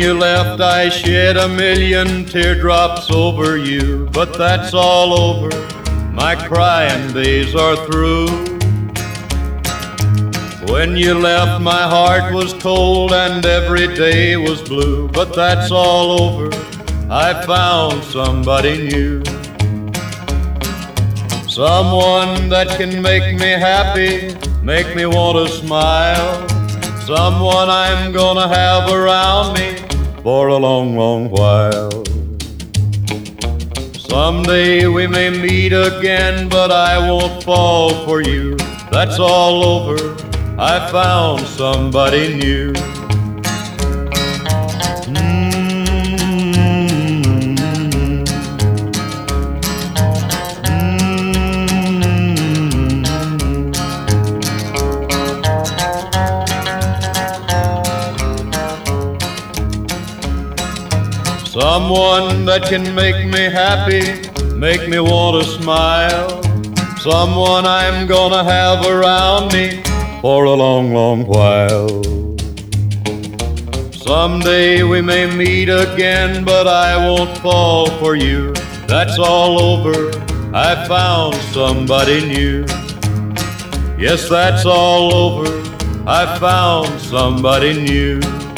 you left, I shed a million teardrops over you, but that's all over, my crying days are through. When you left, my heart was cold and every day was blue, but that's all over, I found somebody new. Someone that can make me happy, make me want to smile. Someone I'm gonna have around me for a long, long while. Someday we may meet again, but I won't fall for you. That's all over, I found somebody new. Someone that can make me happy, make me want to smile. Someone I'm gonna have around me for a long, long while. Someday we may meet again, but I won't fall for you. That's all over, I found somebody new. Yes, that's all over, I found somebody new.